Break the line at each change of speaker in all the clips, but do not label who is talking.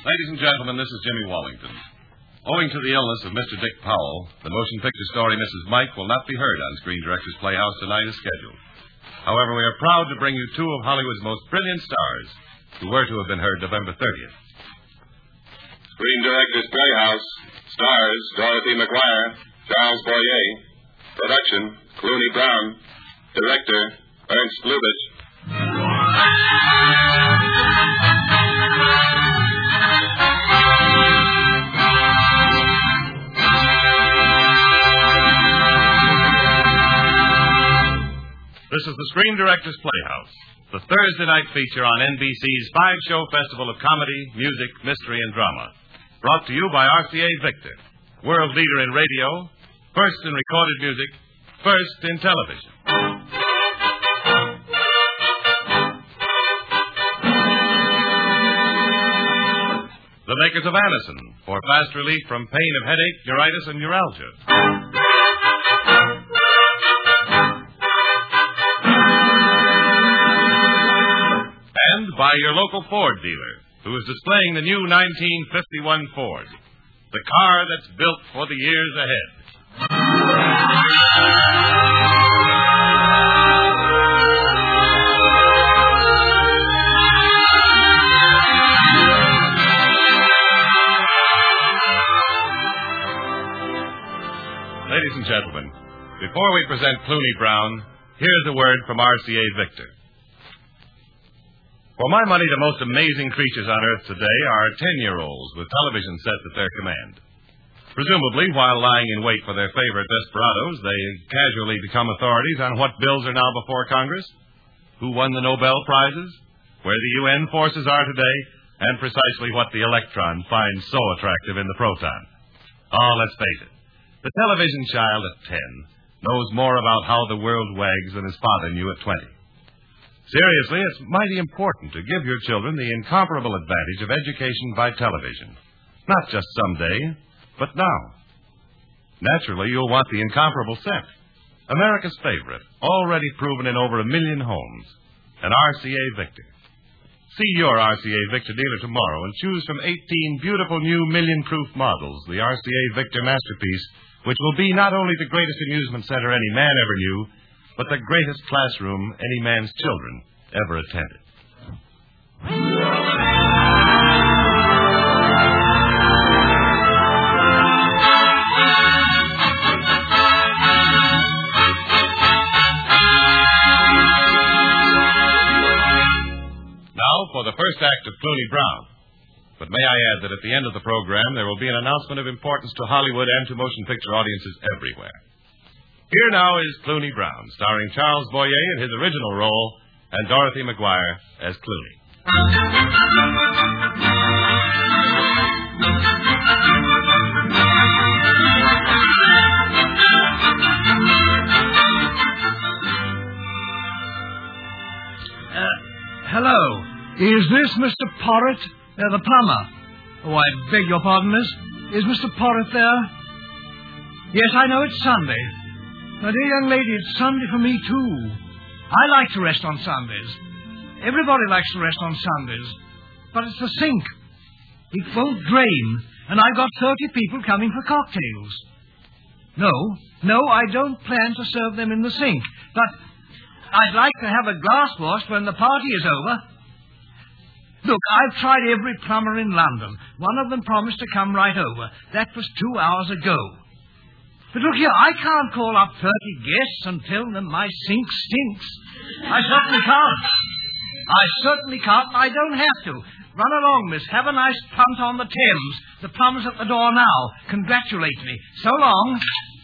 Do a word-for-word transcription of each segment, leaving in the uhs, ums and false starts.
Ladies and gentlemen, this is Jimmy Wallington. Owing to the illness of Mister Dick Powell, the motion picture story Missus Mike will not be heard on Screen Directors Playhouse tonight as scheduled. However, we are proud to bring you two of Hollywood's most brilliant stars who were to have been heard November thirtieth.
Screen Directors Playhouse. Stars, Dorothy McGuire, Charles Boyer. Production, Clooney Brown. Director, Ernst Lubitsch.
This is the Screen Directors Playhouse, the Thursday night feature on N B C's five-show festival of comedy, music, mystery, and drama. Brought to you by R C A Victor, world leader in radio, first in recorded music, first in television. The makers of Anacin, for fast relief from pain of headache, neuritis, and neuralgia. And by your local Ford dealer, who is displaying the new nineteen fifty-one Ford, the car that's built for the years ahead. Ladies and gentlemen, before we present Clooney Brown, here's a word from R C A Victor. For my money, the most amazing creatures on earth today are ten-year-olds with television sets at their command. Presumably, while lying in wait for their favorite desperados, they casually become authorities on what bills are now before Congress, who won the Nobel Prizes, where the U N forces are today, and precisely what the electron finds so attractive in the proton. Oh, let's face it. The television child at ten knows more about how the world wags than his father knew at twenty. Seriously, it's mighty important to give your children the incomparable advantage of education by television. Not just someday, but now. Naturally, you'll want the incomparable set. America's favorite, already proven in over a million homes. An R C A Victor. See your R C A Victor dealer tomorrow and choose from eighteen beautiful new million-proof models, the R C A Victor Masterpiece, which will be not only the greatest amusement center any man ever knew, but the greatest classroom any man's children ever attended. Now for the first act of Clooney Brown. But may I add that at the end of the program, there will be an announcement of importance to Hollywood and to motion picture audiences everywhere. Here now is Clooney Brown, starring Charles Boyer in his original role and Dorothy McGuire as Clooney.
Uh, hello. Is this Mister Porritt, uh, the plumber? Oh, I beg your pardon, miss. Is Mister Porritt there? Yes, I know it's Sunday. My dear young lady, it's Sunday for me, too. I like to rest on Sundays. Everybody likes to rest on Sundays. But it's the sink. It won't drain, and I've got thirty people coming for cocktails. No, no, I don't plan to serve them in the sink. But I'd like to have a glass washed when the party is over. Look, I've tried every plumber in London. One of them promised to come right over. That was two hours ago. But look here, I can't call up thirty guests and tell them my sink stinks. I certainly can't. I certainly can't. I don't have to. Run along, miss. Have a nice punt on the Thames. The plumber's at the door now. Congratulate me. So long.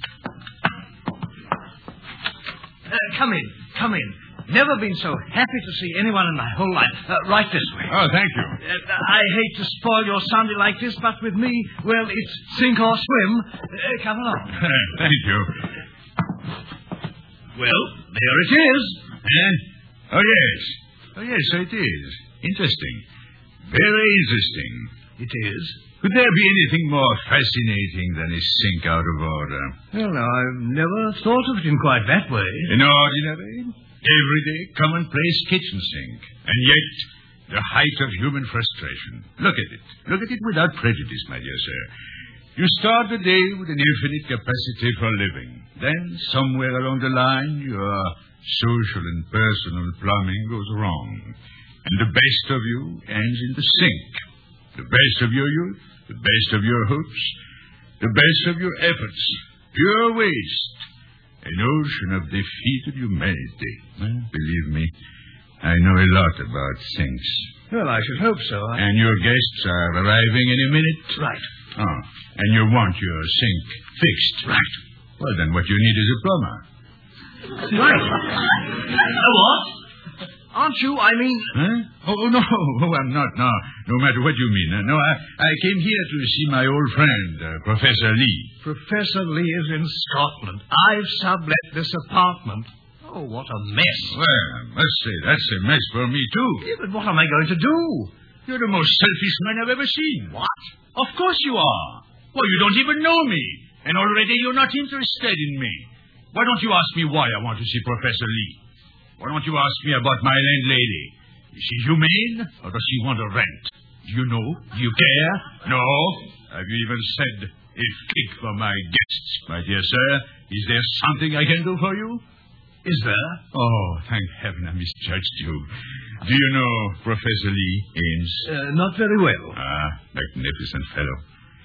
Uh, come in. Come in. Never been so happy to see anyone in my whole life. Uh, right this way.
Oh, thank you.
Uh, I hate to spoil your Sunday like this, but with me, well, it's sink or swim. Uh, come along.
Thank you.
Well, there it is.
Eh? Oh, yes. Oh, yes, so it is. Interesting. Very interesting.
It is.
Could there be anything more fascinating than a sink out of order?
Well, no, I've never thought of it in quite that way.
An ordinary, everyday, commonplace kitchen sink. And yet, The height of human frustration. Look at it. Look at it without prejudice, my dear sir. You start the day with an infinite capacity for living. Then, somewhere along the line, your social and personal plumbing goes wrong. And the best of you ends in the sink. The best of your youth, the best of your hopes, the best of your efforts. Pure waste. An ocean of defeated humanity. Well, believe me, I know a lot about sinks.
Well, I should hope so. I...
And your guests are arriving in a minute?
Right.
Oh, and you want your sink fixed?
Right.
Well, then what you need is a plumber.
Right. A what? Aren't you, I mean...
Huh? Oh, no. Oh, I'm not. No, no matter what you mean. No, I, I came here to see my old friend, uh, Professor Lee.
Professor Lee is in Scotland. I've sublet this apartment. Oh, what a mess.
Well, I must say, that's a mess for me, too.
Yeah, but what am I going to do?
You're the most selfish man I've ever seen.
What?
Of course you are. Well, you don't even know me. And already you're not interested in me. Why don't you ask me why I want to see Professor Lee? Why don't you ask me about my landlady? Is she humane, or does she want a rent? Do you know? Do you care? No? Have you even said a fig for my guests, my dear sir? Is there something I can do for you?
Is there?
Oh, thank heaven I misjudged you. Do you know Professor Lee Ames?
Uh, not very well.
Ah, magnificent fellow.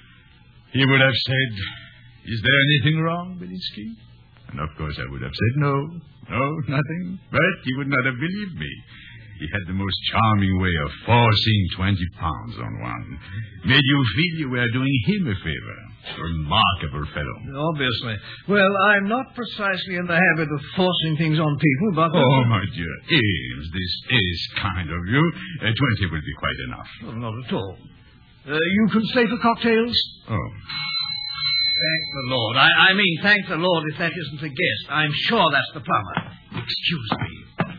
He would have said, is there anything wrong, Belinsky? And of course I would have said no. No, nothing. But he would not have believed me. He had the most charming way of forcing twenty pounds on one. Made you feel you were doing him a favor. Remarkable fellow.
Obviously. Well, I'm not precisely in the habit of forcing things on people, but...
Oh, my dear Ames, this is kind of you. Uh, twenty will be quite enough.
Well, not at all. Uh, you can stay for cocktails?
Oh.
Thank the Lord. I, I mean, thank the Lord if that isn't a guest. I'm sure that's the plumber. Excuse me.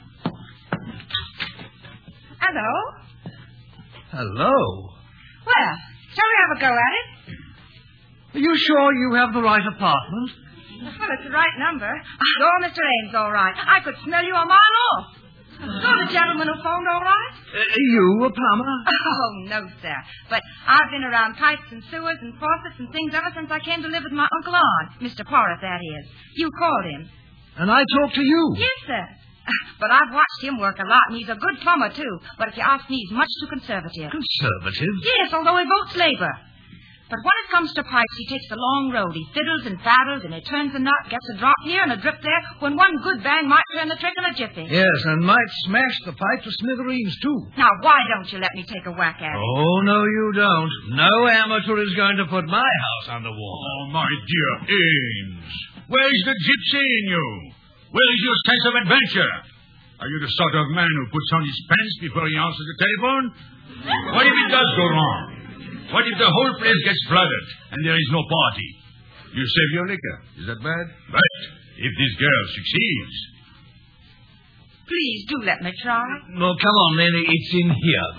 Hello?
Hello?
Well, shall we have a go at it?
Are you sure you have the right apartment?
Well, it's the right number. You're Mister Ames, all right. I could smell you a mile off. You're the gentleman who phoned, all right?
Uh, you a plumber?
Oh, no, sir. But I've been around pipes and sewers and faucets and things ever since I came to live with my Uncle Arn. Mister Porritt, that is. You called him.
And I talked to you?
Yes, sir. But I've watched him work a lot, and he's a good plumber, too. But if you ask me, he's much too conservative.
Conservative?
Yes, although he votes Labour. But when it comes to pipes, he takes the long road. He fiddles and faddles, and he turns a nut, gets a drop here and a drip there, when one good bang might turn the trick in a jiffy.
Yes, and might smash the pipe to smithereens, too.
Now, why don't you let me take a whack at it?
Oh, no, you don't. No amateur is going to put my house underwater.
Oh, my dear Ames. Where's the gypsy in you? Where is your sense of adventure? Are you the sort of man who puts on his pants before he answers the telephone? What if it does go wrong? What if the whole place gets flooded and there is no party? You save your liquor. Is that bad? But if this girl succeeds...
Please do let me try.
No, come on, then. It's in here.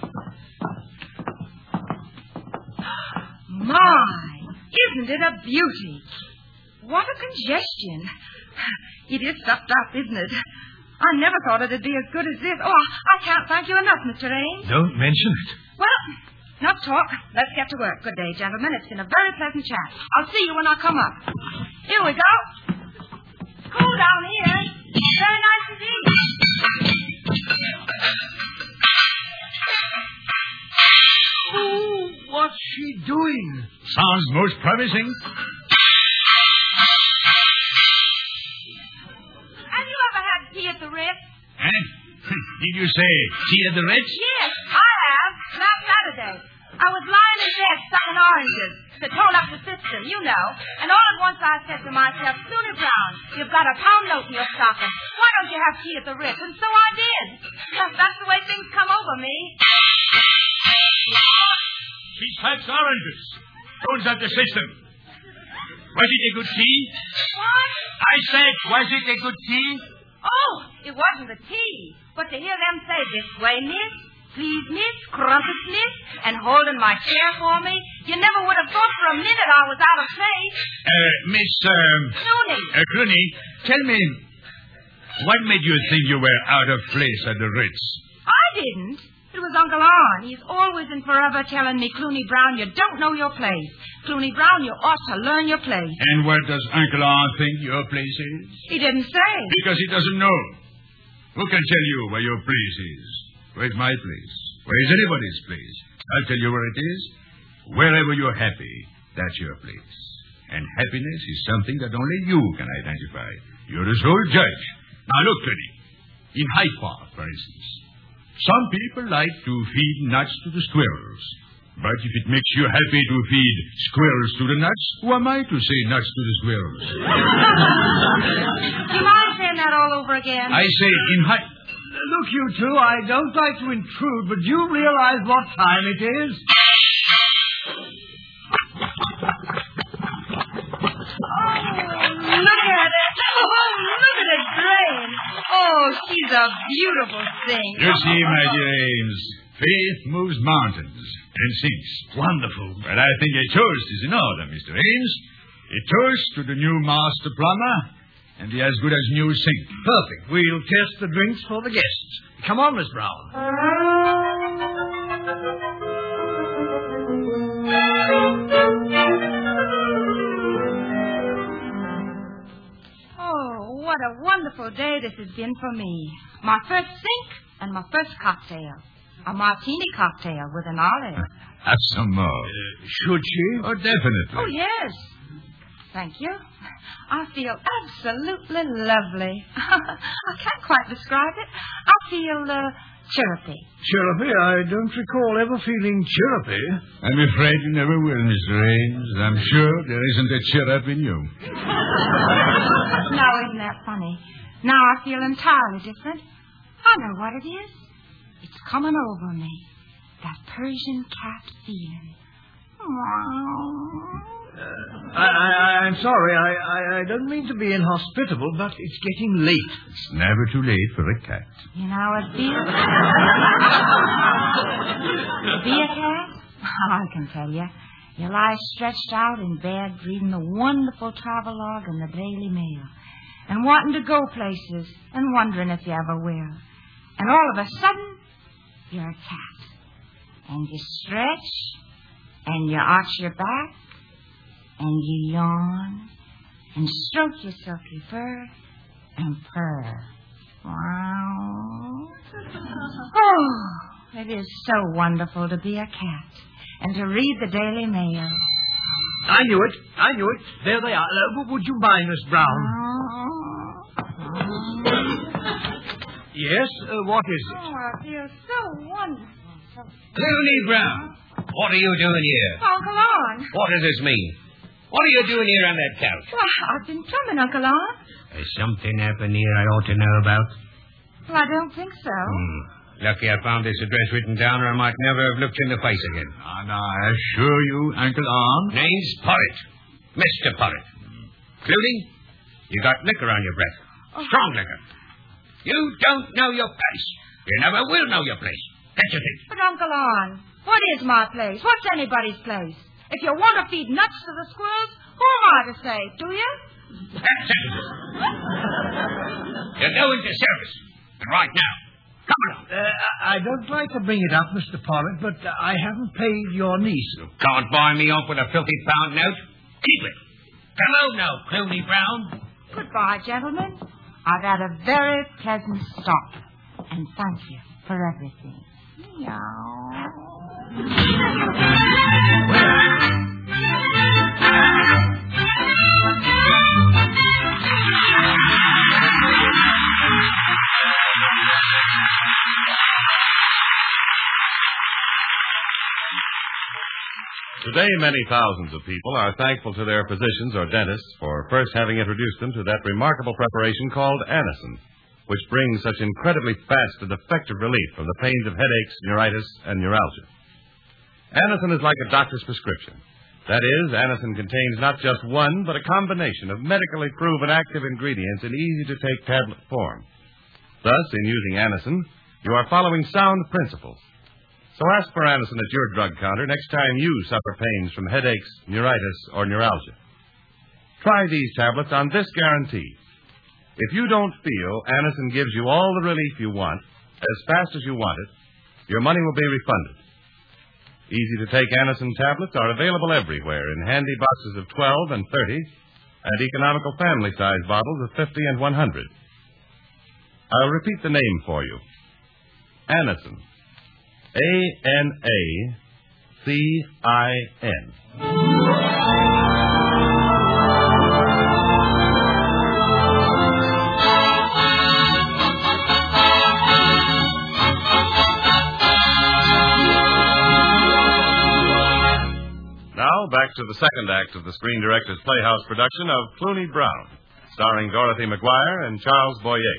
My, isn't it a beauty? What a congestion. It is stuffed up, isn't it? I never thought it'd be as good as this. Oh, I, I can't thank you enough, Mister Ames.
Don't mention it.
Well, enough talk. Let's get to work. Good day, gentlemen. It's been a very pleasant chat. I'll see you when I come up. Here we go. Cool down here. Very nice indeed.
Oh, what's she doing?
Sounds most promising.
Have you ever had tea at the Ritz?
Eh? Did you say tea at the Ritz?
Yes, I have. Last Saturday. I was lying in bed sucking oranges to tone up the system, you know. And all at once I said to myself, Clooney Brown, you've got a pound note in your stocking. Why don't you have tea at the Ritz? And so I did. Yes, that's the way things come over me.
She sucks oranges. Tones up the system. Was it a good tea?
What?
I said, was it a good tea?
Oh, it wasn't the tea. But to hear them say, this way, miss, please, miss, crumpets, miss, and holding my chair for me, you never would have thought for a minute I was out of place.
Uh, Miss, um...
Clooney.
Uh, Clooney, tell me, what made you think you were out of place at the Ritz?
I didn't. It was Uncle Arn. He's always and forever telling me, Clooney Brown, you don't know your place. Clooney Brown, you ought to learn your place.
And where does Uncle Arn think your place is?
He didn't say.
Because he doesn't know. Who can tell you where your place is? Where's my place? Where is anybody's place? I'll tell you where it is. Wherever you're happy, that's your place. And happiness is something that only you can identify. You're the sole judge. Now look, Clooney. In Hyde Park, for instance, some people like to feed nuts to the squirrels. But if it makes you happy to feed squirrels to the nuts, who am I to say nuts to the squirrels?
Do you mind saying that all over again?
I say in Hyde...
Look, you two, I don't like to intrude, but do you realize what time it is?
Look at it. Oh, look at it drain. Oh, she's a beautiful thing.
You see, my dear Ames, faith moves mountains and sinks.
Wonderful.
But I think a toast is in order, Mister Ames. A toast to the new master plumber and the as good as new sink.
Perfect. We'll test the drinks for the guests. Come on, Miss Brown.
What a wonderful day this has been for me. My first sink and my first cocktail. A martini cocktail with an olive.
Have some more.
Uh, should she?
Oh, definitely.
Oh, yes. Thank you. I feel absolutely lovely. I can't quite describe it. I feel uh, chirrupy.
Chirrupy? I don't recall ever feeling chirrupy.
I'm afraid you never will, Mister Ames. I'm sure there isn't a chirrup in you.
Now, isn't that funny? Now I feel entirely different. I know what it is. It's coming over me. That Persian cat feeling.
Uh, I, I, I'm sorry. I, I, I don't mean to be inhospitable, but it's getting late.
It's never too late for a cat.
You know, it feels... To be a cat? I can tell you. You lie stretched out in bed reading the wonderful travelogue in the Daily Mail and wanting to go places and wondering if you ever will. And all of a sudden, you're a cat. And you stretch, and you arch your back, and you yawn, and stroke your silky fur, and purr. Wow. Oh, it is so wonderful to be a cat and to read the Daily Mail.
I knew it. I knew it. There they are. Uh, would you mind, Miss Brown? Yes? Uh, what is it?
Oh, I feel so wonderful. So...
Clooney Brown, what are you doing here?
Uncle Arn.
What does this mean? What are you doing here on that couch?
Well, I've been drumming, Uncle Arn.
Has something happened here I ought to know about?
Well, I don't think so.
Hmm. Lucky I found this address written down, or I might never have looked you in the face again.
And I assure you, Uncle Arn...
Name's Porritt. Mister Porritt. Clooney, you got liquor on your breath.
Oh.
Strong liquor. You don't know your place. You never will know your place. That's your thing.
But, Uncle Arn, what is my place? What's anybody's place? If you want to feed nuts to the squirrels, who am I to say? Do you?
That's it. You're doing the service. And right now, come along.
Uh, I don't like to bring it up, Mister Porritt, but I haven't paid your niece.
You can't buy me off with a filthy pound note. Keep it. Come on now, Clooney Brown.
Goodbye, gentlemen. I've had a very pleasant stop. And thank you for everything. Meow.
Today, many thousands of people are thankful to their physicians or dentists for first having introduced them to that remarkable preparation called Anacin, which brings such incredibly fast and effective relief from the pains of headaches, neuritis, and neuralgia. Anacin is like a doctor's prescription. That is, Anacin contains not just one, but a combination of medically proven active ingredients in easy-to-take tablet form. Thus, in using Anacin, you are following sound principles. So ask for Anacin at your drug counter next time you suffer pains from headaches, neuritis, or neuralgia. Try these tablets on this guarantee. If you don't feel Anacin gives you all the relief you want, as fast as you want it, Your money will be refunded. Easy-to-take Anacin tablets are available everywhere in handy boxes of twelve and thirty and economical family-size bottles of fifty and one hundred. I'll repeat the name for you. Anacin. A N A C I N. Now, back to the second act of the Screen Directors Playhouse production of Clooney Brown, starring Dorothy McGuire and Charles Boyer.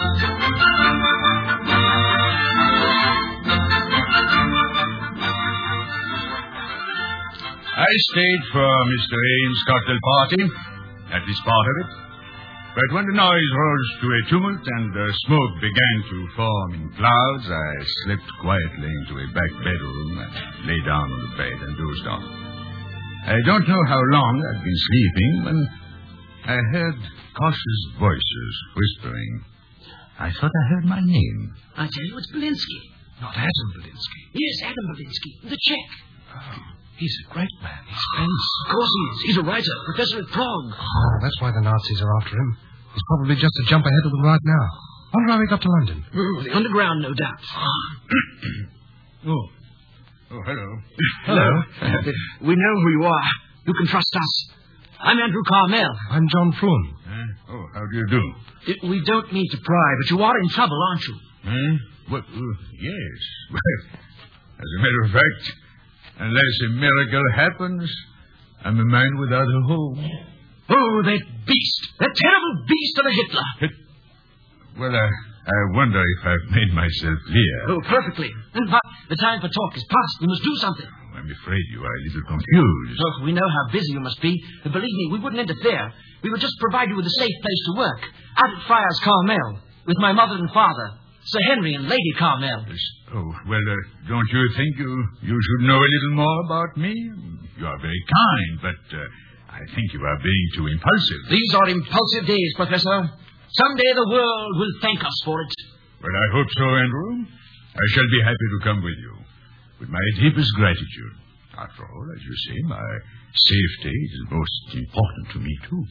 I stayed for Mister Ames' cocktail party, at least part of it. But when the noise rose to a tumult and the smoke began to form in clouds, I slipped quietly into a back bedroom and lay down on the bed and dozed off. I don't know how long I'd been sleeping when I heard cautious voices whispering. I thought I heard my name.
I tell you, it's Belinsky.
Not Adam Belinsky.
Yes, Adam Belinsky. The Czech.
Oh, he's a great man. He's famous.
Of course he is. He's a writer, professor at Prague.
Oh, that's why the Nazis are after him. He's probably just a jump ahead of them right now. Wonder how he got to London.
Mm, the underground, no doubt.
oh. Oh, hello.
Hello. We know who you are. You can trust us. I'm Andrew Carmel.
I'm John Flynn.
Uh, oh, how do you do?
It, we don't mean to pry, but you are in trouble, aren't you?
Hmm? What? Uh, yes. As a matter of fact, unless a miracle happens, I'm a man without a home.
Oh, that beast. That terrible beast of a Hitler.
Hit... Well, I, I wonder if I've made myself clear.
Oh, perfectly. But the time for talk is past. We must do something.
I'm afraid you are a little confused.
Oh, we know how busy you must be. But believe me, we wouldn't interfere. We would just provide you with a safe place to work. Out at Friars Carmel, with my mother and father, Sir Henry and Lady Carmel.
Yes. Oh, well, uh, don't you think you, you should know a little more about me? You are very kind, but uh, I think you are being too impulsive.
These are impulsive days, Professor. Someday the world will thank us for it.
Well, I hope so, Andrew. I shall be happy to come with you, with my deepest gratitude. After all, as you say, my safety is most important to me, too.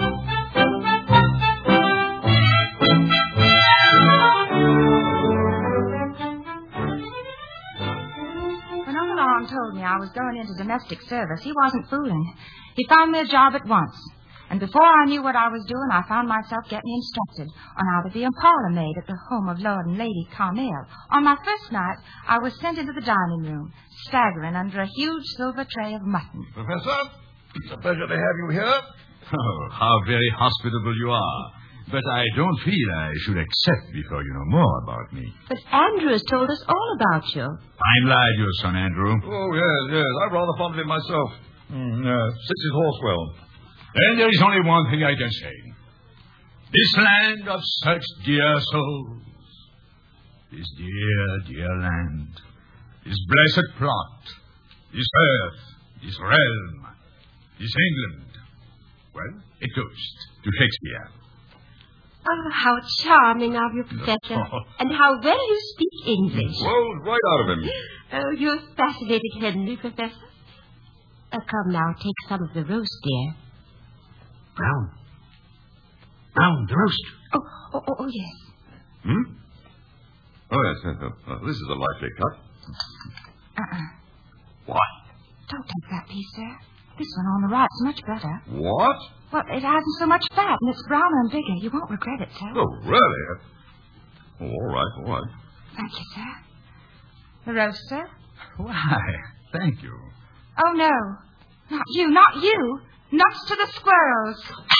When Uncle Arm told me I was going into domestic service, he wasn't fooling. He found me a job at once. And before I knew what I was doing, I found myself getting instructed on how to be a parlor maid at the home of Lord and Lady Carmel. On my first night, I was sent into the dining room, staggering under a huge silver tray of mutton.
Professor, it's a pleasure to have you here.
Oh, how very hospitable you are. But I don't feel I should accept before you know more about me.
But Andrew has told us all about you.
Fine lad, your son, Andrew.
Oh, yes, yes. I'm rather fond of him myself. Mm, uh, sits his horse well.
Then there is only one thing I can say. This land of such dear souls, this dear, dear land, this blessed plot, this earth, this realm, this England, well, a toast to Shakespeare.
Oh, how charming of you, Professor. And how well you speak English.
Well, right out of him.
Oh, you're fascinating, Henry, Professor. Uh, come now, take some of the roast, dear.
Brown. Brown, the roast.
Oh, oh, oh, oh yes.
Hmm? Oh, yes. yes. Uh, this is a likely cut.
Uh-uh.
What?
Don't take that piece, sir. This one on the right's much better.
What?
Well, it hasn't so much fat, and it's browner and bigger. You won't regret it, sir.
Oh, really? Oh, all right, all right.
Thank you, sir. The roast, sir?
Why, thank you.
Oh, no. Not you, not you. Nuts to the squirrels.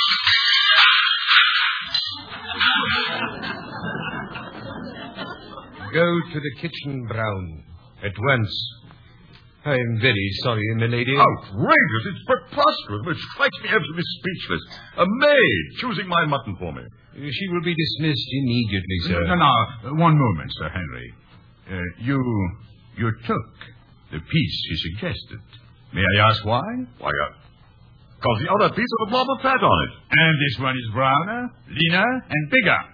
Go to the kitchen, Brown, at once. I'm very sorry, milady.
Outrageous. It's preposterous. It strikes me absolutely speechless. A maid choosing my mutton for me.
She will be dismissed immediately, sir.
No, no, one moment, Sir Henry. Uh, you, you took the piece she suggested. May I ask why?
Why, uh, because the other piece has a blob of fat on it.
And this one is browner, leaner, and bigger.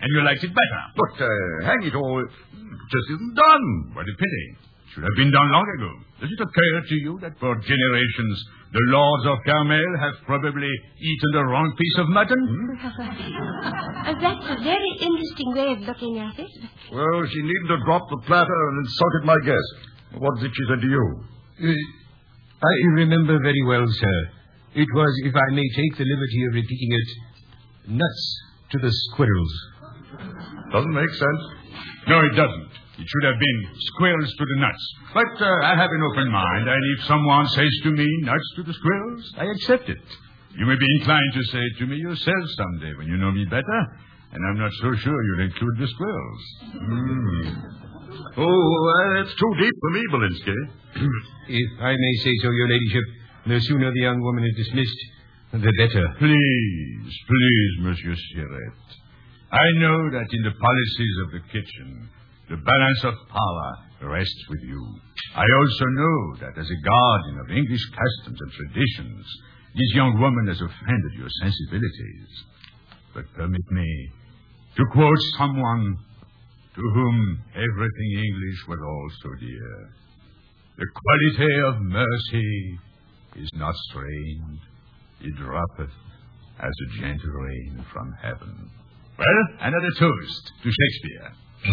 and you liked it better.
But, uh, hang it all, it just isn't done.
What a pity. Should have been done long ago. Does it occur to you that for generations the lords of Carmel have probably eaten the wrong piece of mutton?
Uh, that's a very interesting way of looking at it.
Well, she needn't have dropped the platter and insulted my guest. What did she say to you?
Uh, I remember very well, sir. It was, if I may take the liberty of repeating it, nuts to the squirrels.
Doesn't make sense.
No, it doesn't. It should have been squirrels to the nuts. But uh, I have an open mind, and if someone says to me, nuts to the squirrels, I accept it. You may be inclined to say it to me yourself someday when you know me better, and I'm not so sure you'll include the squirrels.
Mm. Oh, uh, it's too deep for me, Belinsky.
If I may say so, your ladyship, the sooner the young woman is dismissed, the better.
Please, please, Monsieur Siret. I know that in the policies of the kitchen, the balance of power rests with you. I also know that as a guardian of English customs and traditions, this young woman has offended your sensibilities. But permit me to quote someone to whom everything English was also dear. The quality of mercy is not strained. It droppeth as a gentle rain from heaven. Well, another toast to Shakespeare.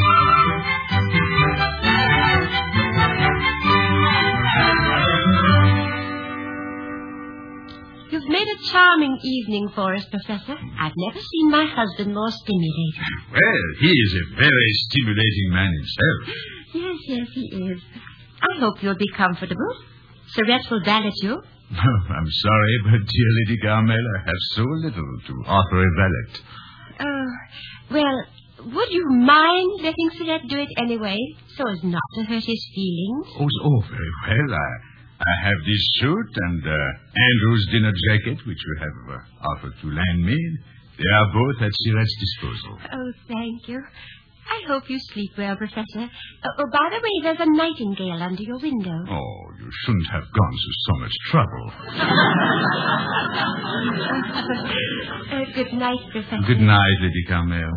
You've made a charming evening for us, Professor. I've never seen my husband more stimulated.
Well, he is a very stimulating man himself.
Yes, yes, he is. I hope you'll be comfortable. Surrette will valet you.
I'm sorry, but dear Lady Carmel, I have so little to offer a valet.
Oh, well, would you mind letting Surrette do it anyway, so as not to hurt his feelings?
Oh, oh very well. I, I have this suit and uh, Andrew's dinner jacket, which you have uh, offered to lend me. They are both at Surette's disposal.
Oh, thank you. I hope you sleep well, Professor. Uh, oh, by the way, there's a nightingale under your window.
Oh, you shouldn't have gone to so much trouble.
uh, good night, Professor.
Good night, Lady Carmel.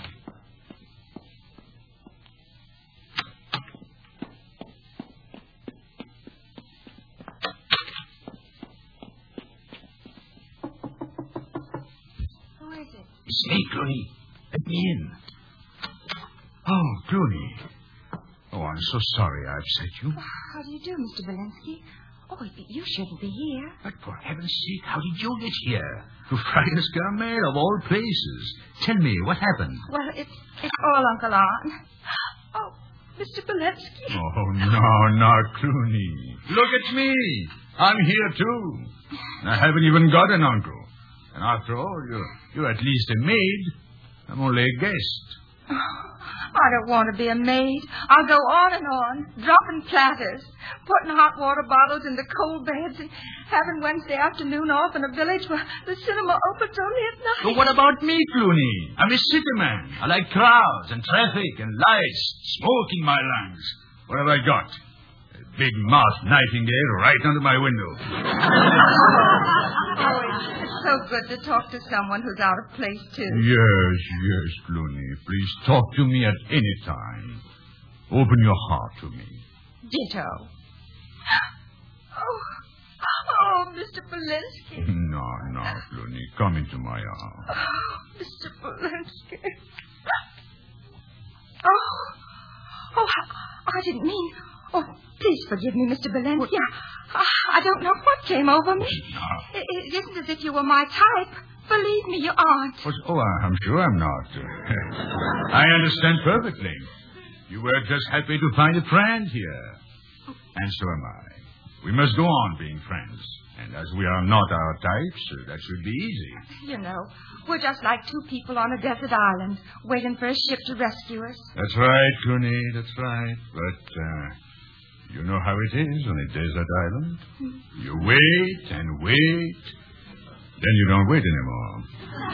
Who is it?
It's me, Clooney. Let me in. Oh, Clooney. Oh, I'm so sorry I upset you.
How do you do, Mister Belinsky? Oh, you shouldn't be here.
But for heaven's sake, how did you get here? To Friars Carmel, of all places. Tell me, what happened?
Well, it's, it's all Uncle Arn. Oh, Mister Belinsky.
Oh, no, no, Clooney. Look at me. I'm here, too. I haven't even got an uncle. And after all, you're, you're at least a maid. I'm only a guest.
I don't want to be a maid. I'll go on and on, dropping platters, putting hot water bottles into cold beds, and having Wednesday afternoon off in a village where the cinema opens only at night.
But what about me, Clooney? I'm a city man. I like crowds and traffic and lights, smoke in my lungs. What have I got? A big mouthed nightingale right under my window.
Oh, it's so good to talk to someone who's out of place, too.
Yes, yes, Clooney. Please talk to me at any time. Open your heart to me.
Ditto. Oh, oh, Mister Belinsky.
No, no, Clooney. Come into my arms.
Oh, Mister Belinsky. Oh, oh, I, I didn't mean... Oh, please forgive me, Mister Belinsky. I, I don't know what came over me.
No.
It, it isn't as if you were my type. Believe me, you aren't.
Oh, I'm sure I'm not. I understand perfectly. You were just happy to find a friend here. And so am I. We must go on being friends. And as we are not our types, that should be easy.
You know, we're just like two people on a desert island, waiting for a ship to rescue us.
That's right, Clooney, that's right. But, uh, you know how it is on a desert island? You wait and wait, then you don't wait anymore.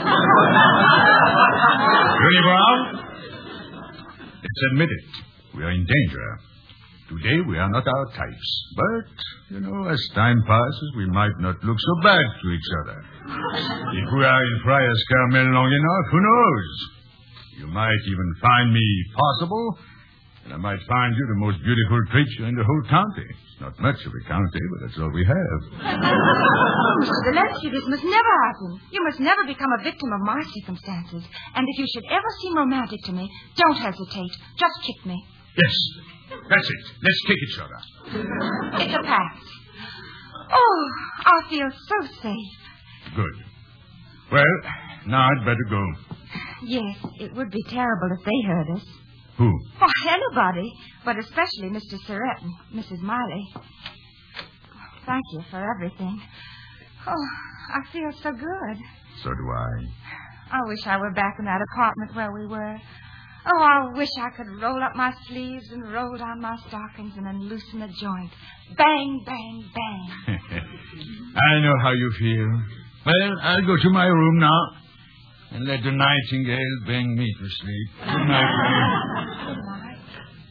Clooney Brown, let's admit it. We are in danger. Today we are not our types. But, you know, as time passes, we might not look so bad to each other. If we are in Friars Carmel long enough, who knows? You might even find me possible, and I might find you the most beautiful creature in the whole county. It's not much of a county, but that's all we have.
Mister Valensky, this must never happen. You must never become a victim of my circumstances. And if you should ever seem romantic to me, don't hesitate. Just kick me.
Yes, that's it. Let's kick each other.
It's a pact. Oh, I feel so safe.
Good. Well, now I'd better go.
Yes, it would be terrible if they heard us.
Who?
Oh, anybody, but especially Mister Surratt and Missus Miley. Thank you for everything. Oh, I feel so good.
So do I.
I wish I were back in that apartment where we were. Oh, I wish I could roll up my sleeves and roll down my stockings and unloosen a joint. Bang, bang, bang.
I know how you feel. Well, I'll go to my room now and let the nightingale bang me to sleep. Good night, Mary.
Good night.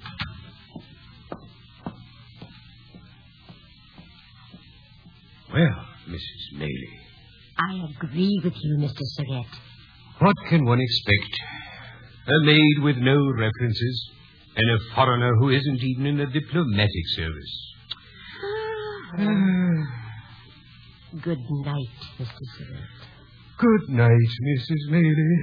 Well, Missus Maley,
I agree with you, Mister Surratt.
what can one expect? A maid with no references, and a foreigner who isn't even in the diplomatic service.
Good night, Mister Surratt.
Good night, Missus Maley.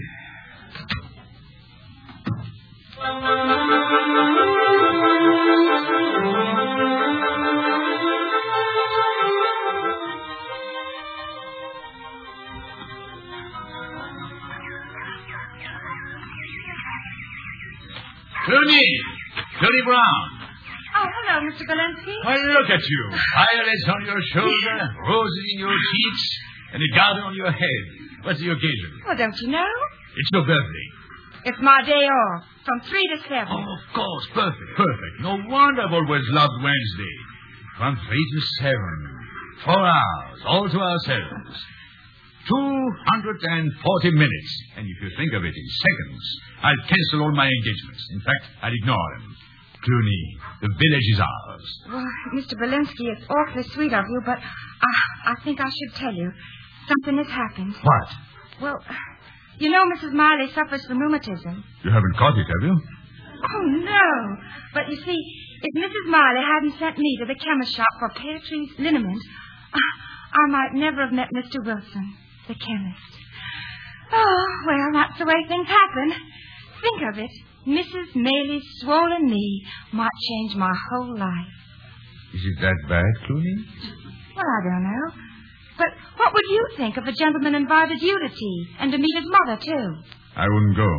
Clooney! Clooney Brown!
Oh, hello, Mister Valensky.
Why, look at you. Violets on your shoulder, roses in your cheeks, and a garter on your head. What's the occasion?
Well, don't you know?
It's your birthday.
It's my day off, from three to seven.
Oh, of course. Perfect, perfect. No wonder I've always loved Wednesday. From three to seven. Four hours, all to ourselves. Two hundred and forty minutes. And if you think of it in seconds, I'll cancel all my engagements. In fact, I'll ignore them. Clooney, the village is ours.
Well, Mister Belinsky, it's awfully sweet of you, but I, I think I should tell you. Something has happened.
What?
Well, you know Missus Miley suffers from rheumatism.
You haven't caught it, have you?
Oh, no. But you see, if Missus Miley hadn't sent me to the chemist shop for pear trees liniment, I, I might never have met Mister Wilson, the chemist. Oh, well, that's the way things happen. Think of it. Missus Maley's swollen knee might change my whole life.
Is it that bad, Clooney?
Well, I don't know. But what would you think if a gentleman invited you to tea and to meet his mother, too?
I wouldn't go.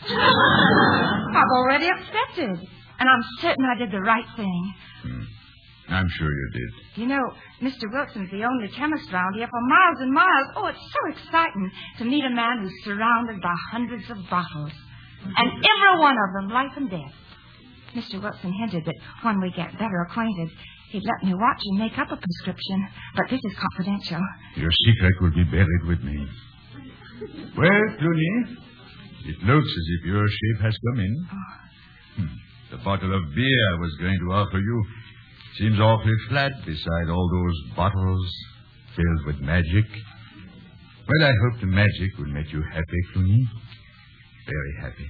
I've already accepted. And I'm certain I did the right thing.
Hmm. I'm sure you did.
You know, Mister Wilson's the only chemist around here for miles and miles. Oh, it's so exciting to meet a man who's surrounded by hundreds of bottles. And every one of them life and death. Mister Wilson hinted that when we get better acquainted, he'd let me watch and make up a prescription. But this is confidential.
Your secret will be buried with me. Well, Clooney, it looks as if your shape has come in.
Oh.
Hmm. The bottle of beer I was going to offer you seems awfully flat beside all those bottles filled with magic. Well, I hope the magic will make you happy, Clooney. Very happy.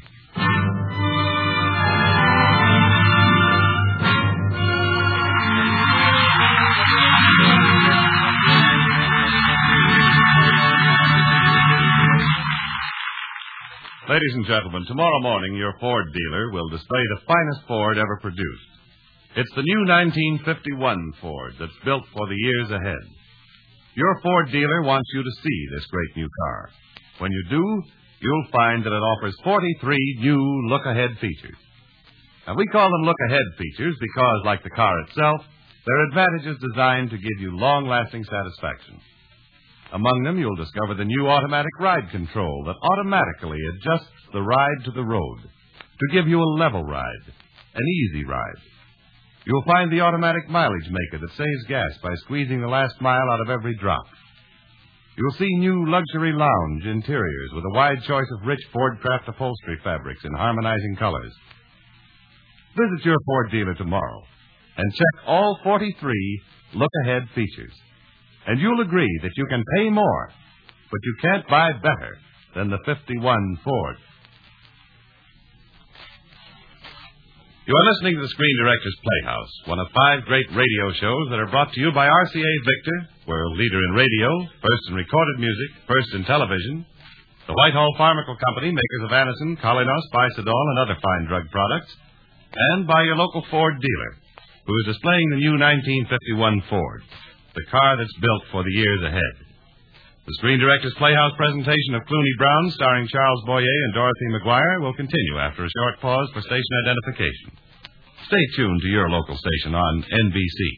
Ladies and gentlemen, tomorrow morning your Ford dealer will display the finest Ford ever produced. It's the new nineteen fifty-one Ford that's built for the years ahead. Your Ford dealer wants you to see this great new car. When you do, you'll find that it offers forty-three new look-ahead features. Now, we call them look-ahead features because, like the car itself, they're advantages designed to give you long-lasting satisfaction. Among them, you'll discover the new automatic ride control that automatically adjusts the ride to the road to give you a level ride, an easy ride. You'll find the automatic mileage maker that saves gas by squeezing the last mile out of every drop. You'll see new luxury lounge interiors with a wide choice of rich Ford Craft upholstery fabrics in harmonizing colors. Visit your Ford dealer tomorrow and check all forty-three look-ahead features. And you'll agree that you can pay more, but you can't buy better than the fifty-one Ford. You are listening to the Screen Directors Playhouse, one of five great radio shows that are brought to you by R C A Victor, world leader in radio, first in recorded music, first in television, the Whitehall Pharmaceutical Company, makers of Anacin, Colinos, Bicidol, and other fine drug products, and by your local Ford dealer, who is displaying the new nineteen fifty-one Ford, the car that's built for the years ahead. The Screen Directors Playhouse presentation of Clooney Brown, starring Charles Boyer and Dorothy McGuire, will continue after a short pause for station identification. Stay tuned to your local station on N B C.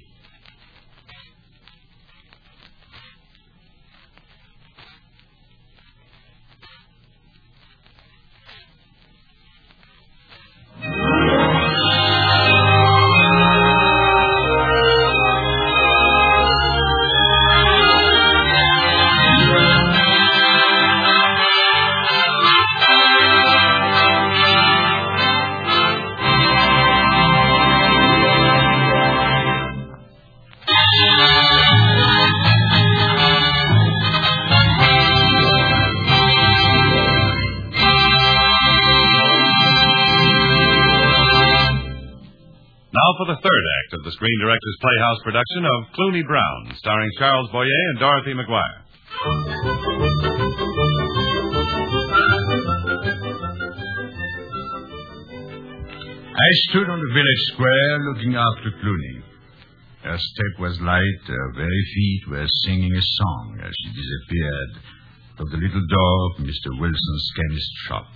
For the third act of the Screen Directors Playhouse production of Clooney Brown, starring Charles Boyer and Dorothy McGuire.
I stood on the village square looking after Clooney. Her step was light, her very feet were singing a song as she disappeared from the little door of Mister Wilson's chemist shop.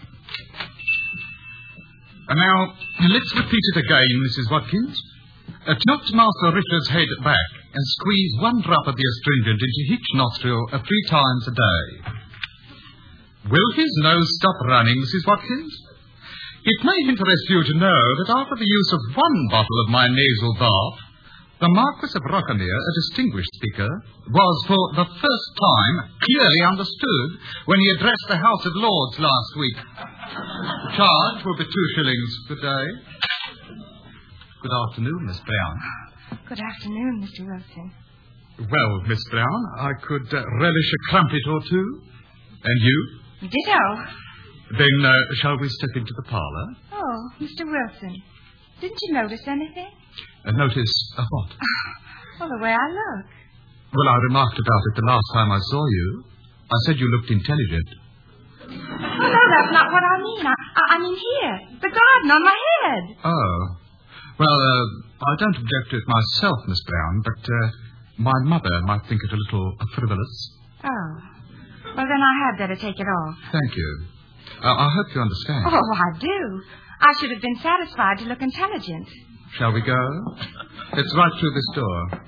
And now, let's repeat it again, Missus Watkins. Uh, tilt Master Richard's head back and squeeze one drop of the astringent into each nostril uh, three times a day. Will his nose stop running, Missus Watkins? It may interest you to know that after the use of one bottle of my nasal bath, the Marquis of Rockamere, a distinguished speaker, was for the first time clearly understood when he addressed the House of Lords last week. The charge will be two shillings. Good day. Good afternoon, Miss Brown.
Good afternoon, Mister Wilson.
Well, Miss Brown, I could uh, relish a crumpet or two. And you?
Ditto.
Then uh, shall we step into the parlour?
Oh, Mister Wilson, didn't you notice anything?
Uh, notice uh, what?
Well, the way I look.
Well, I remarked about it the last time I saw you. I said you looked intelligent.
Oh, no, that's not what I mean. I, I, I mean here, the garden on my head.
Oh. Well, uh, I don't object to it myself, Miss Brown, but uh, my mother might think it a little frivolous.
Oh. Well, then I had better take it off.
Thank you. Uh, I hope you understand.
Oh, I do. I should have been satisfied to look intelligent.
Shall we go? It's right through this door.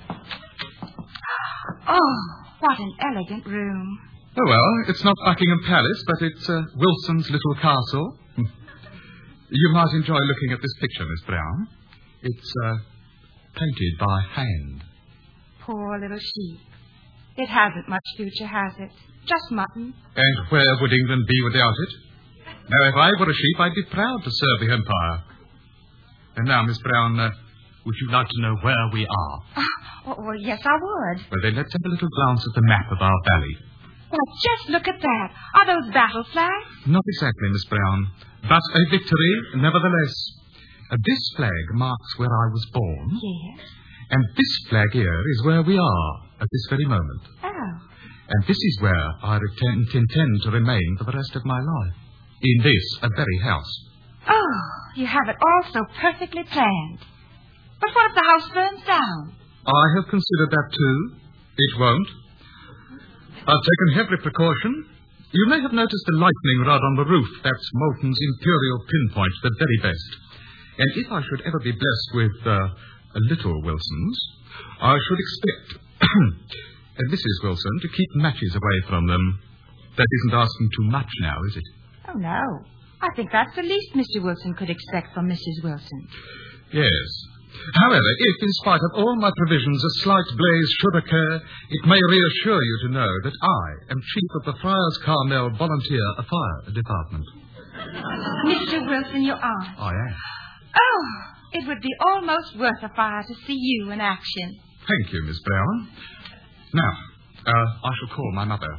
Oh, what an elegant room.
Oh, well, it's not Buckingham Palace, but it's uh, Wilson's little castle. You might enjoy looking at this picture, Miss Brown. It's uh, painted by hand.
Poor little sheep. It hasn't much future, has it? Just mutton.
And where would England be without it? Now, if I were a sheep, I'd be proud to serve the Empire. And now, Miss Brown, uh, would you like to know where we are?
Oh, well, yes, I would.
Well, then let's have a little glance at the map of our valley.
Well, just look at that. Are those battle flags?
Not exactly, Miss Brown, but a victory, nevertheless. Uh, this flag marks where I was born.
Yes.
And this flag here is where we are at this very moment.
Oh.
And this is where I intend, intend to remain for the rest of my life. In this uh, very house.
Oh, you have it all so perfectly planned. But what if the house burns down?
I have considered that too. It won't. I've taken every precaution. You may have noticed the lightning rod on the roof. That's Moulton's Imperial Pinpoint, the very best. And if I should ever be blessed with uh, a little Wilsons, I should expect Missus Wilson to keep matches away from them. That isn't asking too much now, is it?
Oh, no. I think that's the least Mister Wilson could expect from Missus Wilson.
Yes. However, if, in spite of all my provisions, a slight blaze should occur, it may reassure you to know that I am chief of the Friars Carmel Volunteer Fire Department.
Mister Wilson, you are.
I am.
Oh, it would be almost worth a fire to see you in action.
Thank you, Miss Brown. Now, uh, I shall call my mother.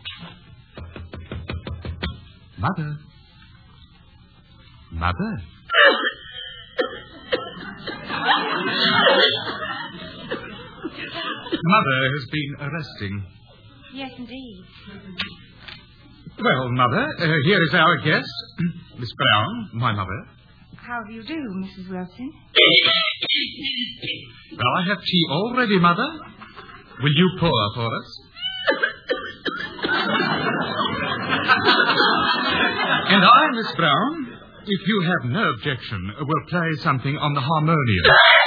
Mother. Mother. Mother has been arresting.
Yes, indeed.
Well, Mother, uh, here is our guest, Miss Brown, my mother.
How do you do, Missus Wilson?
Well, I have tea all ready, Mother. Will you pour for us? And I, Miss Brown, if you have no objection, will play something on the harmonium.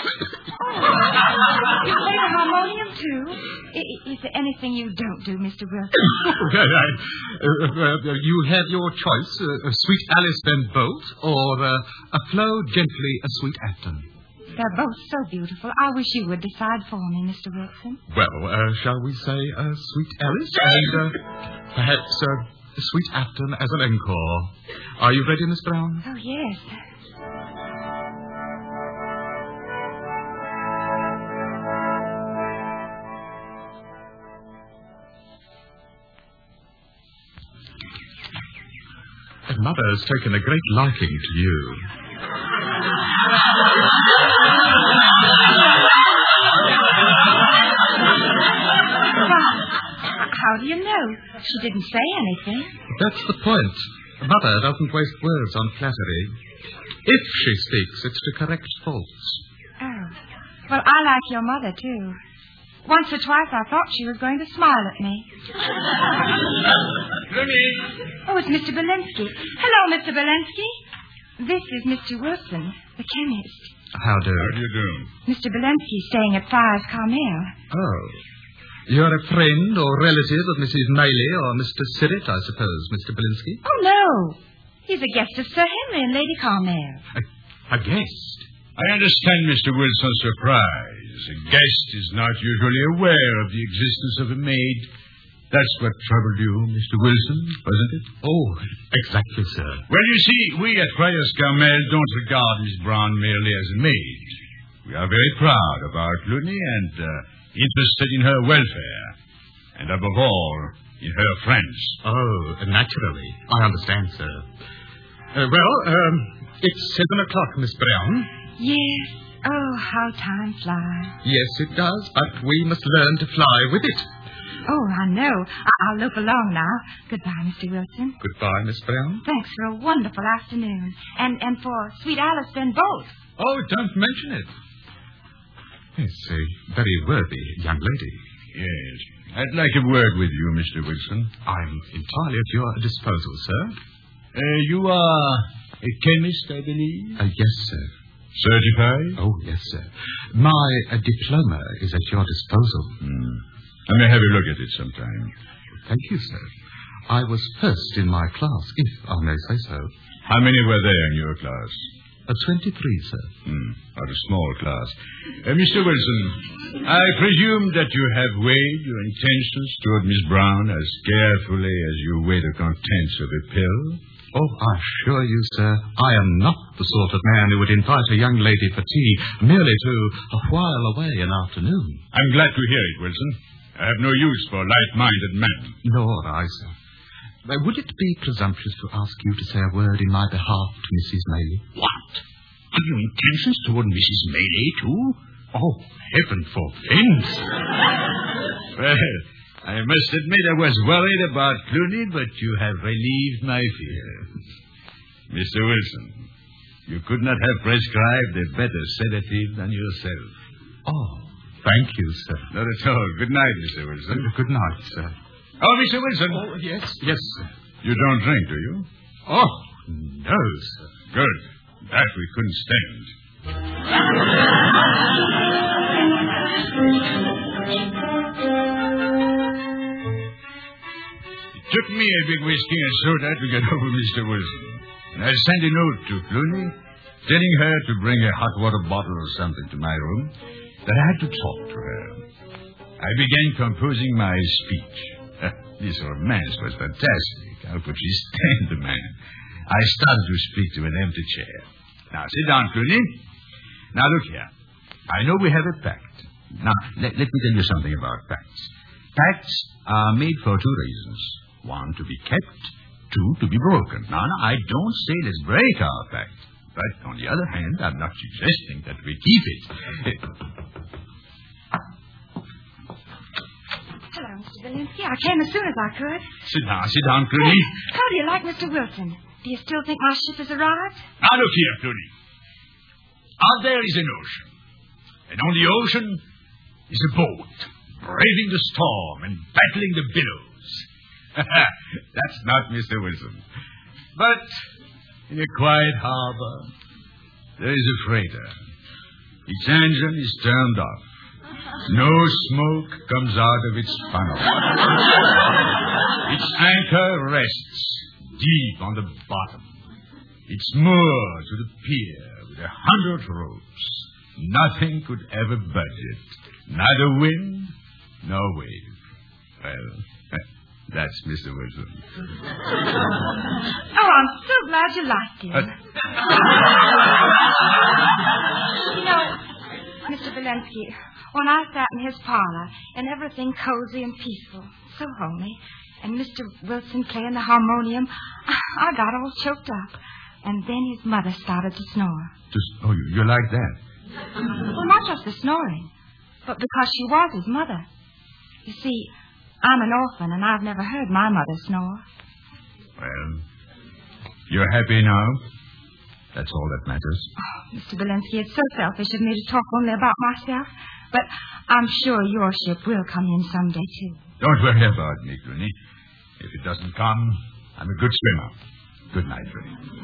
You play the harmonium, too? I- is there anything you don't do, Mister Wilson?
Well, I, uh, uh, you have your choice, uh, a Sweet Alice Van Bolt or uh, a Flow Gently, a Sweet Afton.
They're both so beautiful. I wish you would decide for me, Mister Wilson.
Well, uh, shall we say uh, Sweet Alice and uh, perhaps uh, Sweet Afton as an encore? Are you ready, Miss Brown?
Oh, yes.
And Mother has taken a great liking to you.
How do you know? She didn't say anything.
That's the point. Mother doesn't waste words on flattery. If she speaks, it's to correct faults.
Oh. Well, I like your mother, too. Once or twice I thought she was going to smile at me. Oh, it's Mister Belensky. Hello, Mister Belensky. This is Mister Wilson, the chemist.
How do? How do you do?
Mister Belensky's staying at Friars Carmel.
Oh. You're a friend or relative of Missus Maley or Mister Sirrett, I suppose, Mister Belinsky?
Oh, no. He's a guest of Sir Henry and Lady Carmel.
A, a guest?
I understand Mister Wilson's surprise. A guest is not usually aware of the existence of a maid. That's what troubled you, Mister Wilson, wasn't it?
Oh, exactly, sir.
Well, you see, we at Friars Carmel don't regard Miss Brown merely as a maid. We are very proud of our Cluny and uh, interested in her welfare. And above all, in her friends.
Oh, naturally. I understand, sir. Uh, well, um, it's seven o'clock, Miss Brown.
Yes. Oh, how time flies.
Yes, it does, but we must learn to fly with it.
Oh, I know. I- I'll lope along now. Goodbye, Mister Wilson.
Goodbye, Miss Brown.
Thanks for a wonderful afternoon. And and for Sweet Alice Van Bolt.
Oh, don't mention it. Yes, a very worthy young lady.
Yes. I'd like a word with you, Mister Wilson.
I'm entirely at your disposal, sir.
Uh, you are a chemist, I believe?
Uh, yes, sir.
Certified?
Oh, yes, sir. My uh, diploma is at your disposal.
Hmm. I may have a look at it sometime.
Thank you, sir. I was first in my class, if I may say so.
How many were there in your class?
Uh, twenty-three, sir.
Hmm. Not a small class. Uh, Mister Wilson, I presume that you have weighed your intentions toward Miss Brown as carefully as you weigh the contents of a pill?
Oh, I assure you, sir, I am not the sort of man who would invite a young lady for tea merely to while away an afternoon.
I'm glad to hear it, Wilson. I have no use for light-minded men.
Nor I, sir. Uh, would it be presumptuous to ask you to say a word in my behalf to Missus Maley?
What? Have you intentions toward Missus Maley, too?
Oh, heaven forfend!
Well, I must admit I was worried about Cluny, but you have relieved my fear. Mister Wilson, you could not have prescribed a better sedative than yourself.
Oh, thank you, sir.
Not at all. Good night, Mister Wilson.
Uh, good night, sir.
Oh, Mister Wilson.
Oh, yes, yes, sir.
You don't drink, do you?
Oh, no, sir.
Good. That we couldn't stand. It took me a big whiskey and soda to get over Mister Wilson. And I sent a note to Cluny, telling her to bring a hot water bottle or something to my room, that I had to talk to her. I began composing my speech. This romance was fantastic. How could she stand the man? I started to speak to an empty chair. Now, sit down, Cluny. Now, look here. I know we have a pact. Now, let, let me tell you something about pacts. Pacts are made for two reasons. One, to be kept. Two, to be broken. Now, now I don't say let's break our pact. But on the other hand, I'm not suggesting that we keep it.
Hello, Mister Valinsky. I came as soon as I could.
Sit down, sit down, Clooney.
How do you like Mister Wilson? Do you still think my ship has arrived?
Now look here, Clooney. Out there is an ocean. And on the ocean is a boat, braving the storm and battling the billows. That's not Mister Wilson. But in a quiet harbor, there is a freighter. Its engine is turned off. No smoke comes out of its funnel. Its anchor rests deep on the bottom. It's moored to the pier with a hundred ropes. Nothing could ever budge it. Neither wind nor wave. Well, that's Mister Wilson.
Oh, I'm so glad you liked him.
Uh,
You know, Mister Valensky, when I sat in his parlor and everything cozy and peaceful, so homey, and Mister Wilson playing the harmonium, I, I got all choked up. And then his mother started to snore.
Just, oh, you, you like that?
Well, not just the snoring, but because she was his mother. You see, I'm an orphan, and I've never heard my mother snore.
Well, you're happy now? That's all that matters.
Oh, Mister Belinsky, it's so selfish of me to talk only about myself, but I'm sure your ship will come in someday, too.
Don't worry about me, Clooney. If it doesn't come, I'm a good swimmer. Good night, Clooney.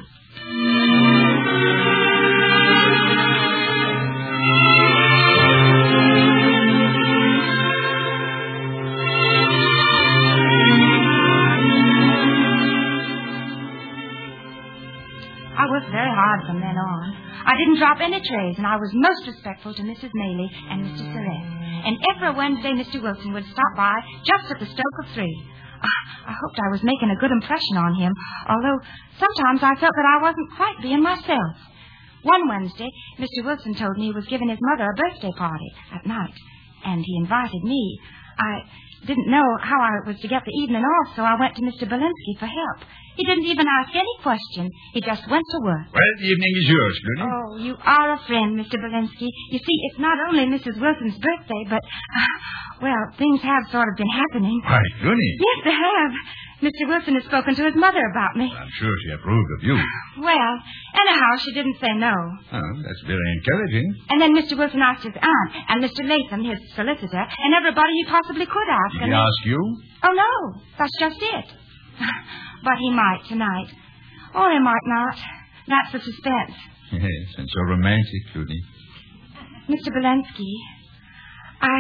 I worked very hard from then on. I didn't drop any trays, and I was most respectful to Missus Maley and Mister Surratt. And every Wednesday, Mister Wilson would stop by just at the stroke of three. I hoped I was making a good impression on him, although sometimes I felt that I wasn't quite being myself. One Wednesday, Mister Wilson told me he was giving his mother a birthday party at night, and he invited me. I didn't know how I was to get the evening off, so I went to Mister Belinsky for help. He didn't even ask any question. He just went to work.
Well, the evening is yours, Clooney.
Oh, you are a friend, Mister Belinsky. You see, it's not only Missus Wilson's birthday, but, uh, well, things have sort of been happening.
Why, Clooney?
Yes, they have. Mister Wilson has spoken to his mother about me.
I'm sure she approved of you.
Well, anyhow, she didn't say no.
Oh, that's very encouraging.
And then Mister Wilson asked his aunt and Mister Latham, his solicitor, and everybody he possibly could ask.
Did
and
he
they...
ask you?
Oh, no. That's just it. But he might tonight. Or he might not. That's the suspense.
Yes, and so romantic, Clooney.
Mister Belinsky, I...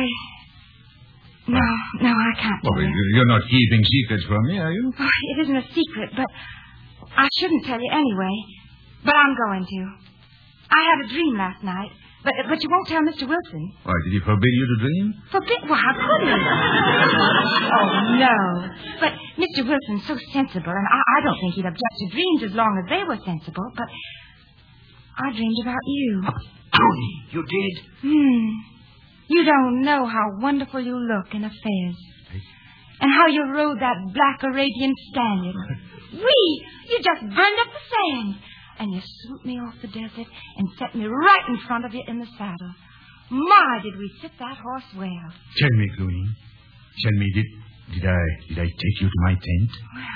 No, no, I can't
Well,
tell you.
you're not keeping secrets from me, are you?
Oh, it isn't a secret, but I shouldn't tell you anyway. But I'm going to. I had a dream last night, but but you won't tell Mister Wilson.
Why, did he forbid you to dream?
Forbid? Well, how could he? Oh, no. But Mister Wilson's so sensible, and I, I don't think he'd object to dreams as long as they were sensible, but I dreamed about you.
Clooney, you did?
Hmm. You don't know how wonderful you look in a fez. And how you rode that black Arabian stallion. Wee! You just burned up the sand. And you swooped me off the desert and set me right in front of you in the saddle. My, did we sit that horse well.
Tell me, Clooney. Tell me, did, did I did I take you to my tent?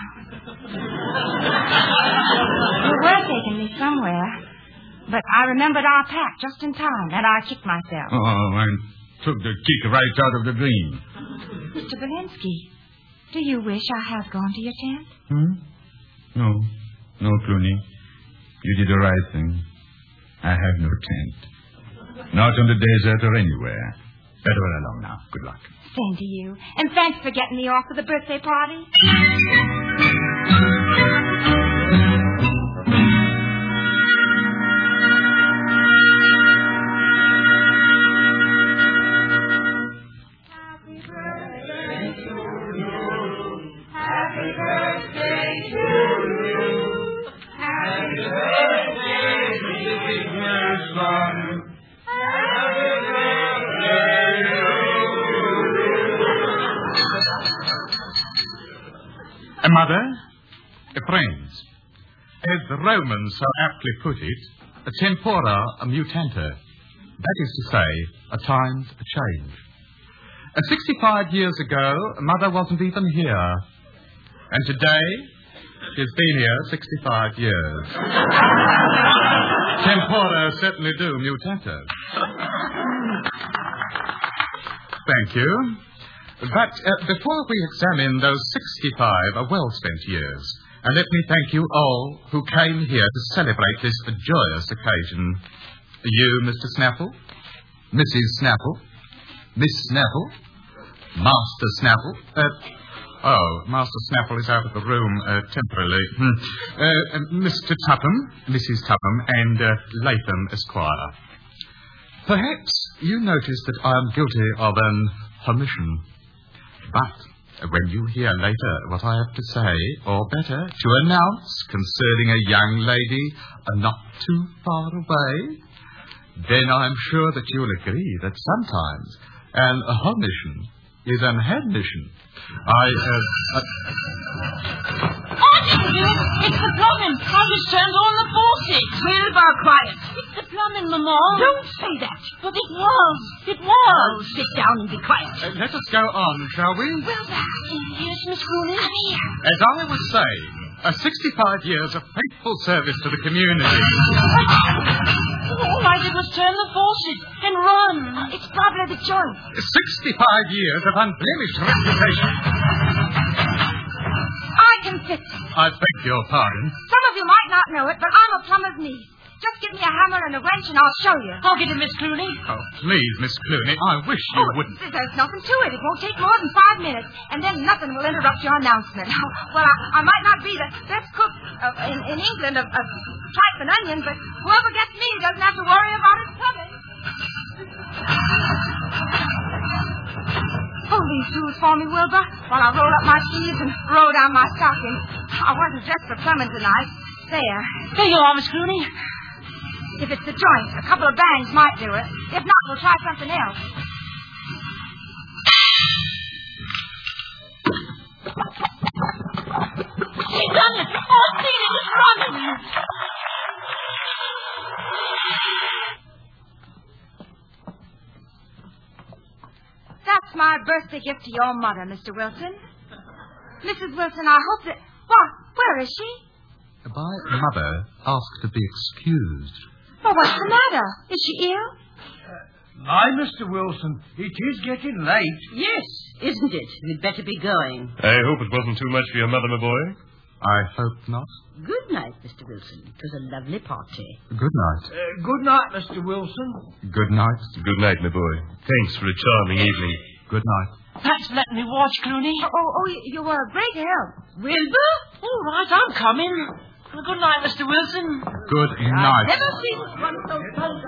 You were taking me somewhere. But I remembered our pack just in time, and I kicked myself.
Oh, and took the kick right out of the dream.
Mister Belinsky, do you wish I had gone to your tent?
Hmm? No. No, Clooney. You did the right thing. I have no tent. Not on the desert or anywhere. Better run along now. Good luck.
Same to you. And thanks for getting me off for the birthday party.
Mother, friends, as the Romans so aptly put it, a tempora mutanta. That is to say, a time's change. And sixty-five years ago, Mother wasn't even here. And today, she's been here sixty-five years. Tempora certainly do mutanta. Thank you. But uh, before we examine those sixty-five well-spent years, and let me thank you all who came here to celebrate this joyous occasion. You, Mister Snaffle, Missus Snaffle, Miss Snaffle, Master Snaffle. Uh, oh, Master Snaffle is out of the room uh, temporarily. Hmm. Uh, uh, Mister Tupham, Missus Tupham, and uh, Latham Esquire. Perhaps you notice that I am guilty of an omission. But when you hear later what I have to say, or better, to announce concerning a young lady not too far away, then I'm sure that you'll agree that sometimes an omission is an admission. I, uh... uh
Oh, it's the plumbing. I just turned on the faucet. Wilbur, quiet. It's the plumbing, Mama. Don't say that. But it was. It was. Oh, sit down and be quiet.
Uh, let us go on, shall we?
Wilbur. Yes, Miss Cooney. Come here.
As I was saying, uh, sixty-five years of faithful service to the community.
All I did was turn the faucet and run. It's probably the joint.
sixty-five years of unblemished reputation.
I can fix it.
I beg your pardon.
Some of you might not know it, but I'm a plumber's niece. Just give me a hammer and a wrench and I'll show you. I'll get it, Miss Clooney.
Oh, please, Miss Clooney, I wish you
oh,
wouldn't.
There's nothing to it. It won't take more than five minutes, and then nothing will interrupt your announcement. Well, I, I might not be the best cook uh, in, in England of, of tripe and onion, but whoever gets me doesn't have to worry about his plumbing. Hold these tools for me, Wilbur, while I roll up my sleeves and roll down my stockings. I wasn't dressed for plumbing tonight. There. There you are, Miss Clooney. If it's the joint, a couple of bangs might do it. If not, we'll try something else. She done it! Oh, see, it was running! That's my birthday gift to your mother, Mister Wilson. Missus Wilson, I hope that... What? Where is she?
By mother, asked to be excused.
Well, what's the matter? Is she ill?
Uh, my, Mister Wilson, it is getting late.
Yes, isn't it? We'd better be going.
I hope it wasn't too much for your mother, my boy.
I hope not.
Good night, Mister Wilson. It was a lovely party.
Good night.
Uh, good night, Mister Wilson.
Good night.
Good night, my boy. Thanks for a charming evening.
Good night.
Thanks for letting me watch, Clooney. Oh, oh, oh you, you were a great help. Wilbur? All right, I'm coming. Well, good night, Mister Wilson.
Good night.
I've never seen one so puzzled.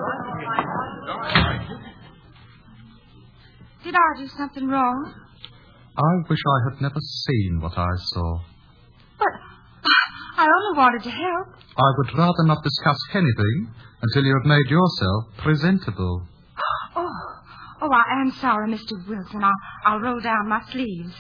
Did I do something wrong?
I wish I had never seen what I saw.
But I only wanted to help.
I would rather not discuss anything until you have made yourself presentable.
Oh, oh, I am sorry, Mister Wilson. I'll, I'll roll down my sleeves.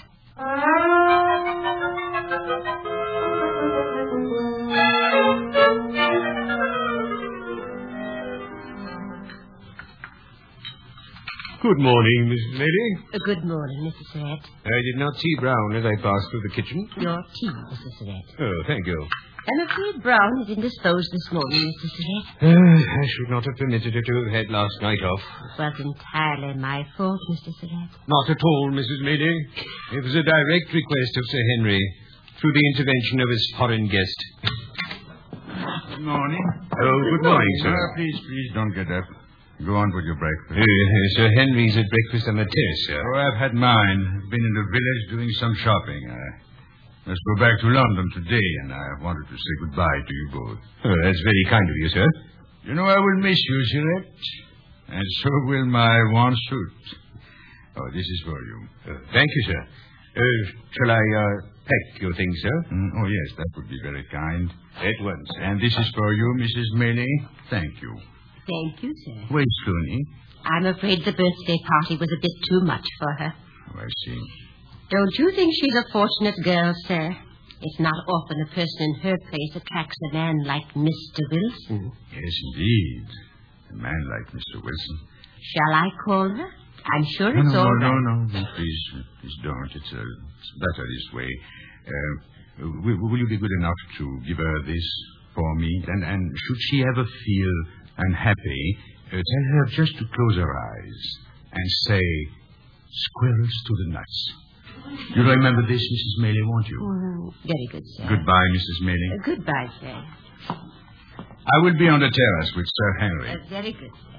Good morning, Missus Lady.
Uh, good morning, Missus Surratt.
I did not see Brown as I passed through the kitchen.
Your tea, Missus Surratt.
Oh, thank you.
I'm afraid Brown is indisposed this morning, Missus Surratt.
Uh, I should not have permitted her to have had last night off.
It was entirely my fault, Mister Surratt.
Not at all, Missus Lady. It was a direct request of Sir Henry, through the intervention of his foreign guest.
Good morning.
Oh, good morning, sir.
Uh, please, please, don't get up. Go on with your breakfast.
Uh, Sir Henry's at breakfast on the terrace, sir.
Oh, I've had mine. I've been in the village doing some shopping. I must go back to London today, and I wanted to say goodbye to you both.
Oh, that's very kind of you, sir.
You know I will miss you, Surratt. And so will my one suit. Oh, this is for you.
Uh, thank you, sir. Uh, shall I uh, pack your things, sir?
Mm, oh, yes, that would be very kind.
At once.
And this is for you, Missus Maylie. Thank you.
Thank you, sir.
Where's Clooney?
I'm afraid the birthday party was a bit too much for her.
Oh, I see.
Don't you think she's a fortunate girl, sir?
It's not often a person in her place attracts a man like Mister Wilson.
Yes, indeed. A man like Mister Wilson.
Shall I call her? I'm sure
No,
it's
no,
all
no,
right.
no, no, please, please don't. It's, uh, it's better this way. Uh, will, will you be good enough to give her this for me? And, and should she ever feel unhappy, uh, tell her just to close her eyes and say, squirrels to the nuts. You remember this, Missus Maylie, won't you?
Mm, very good, sir.
Goodbye, Missus Maylie.
Uh, goodbye, sir.
I will be on the terrace with Sir Henry.
Uh, very good, sir.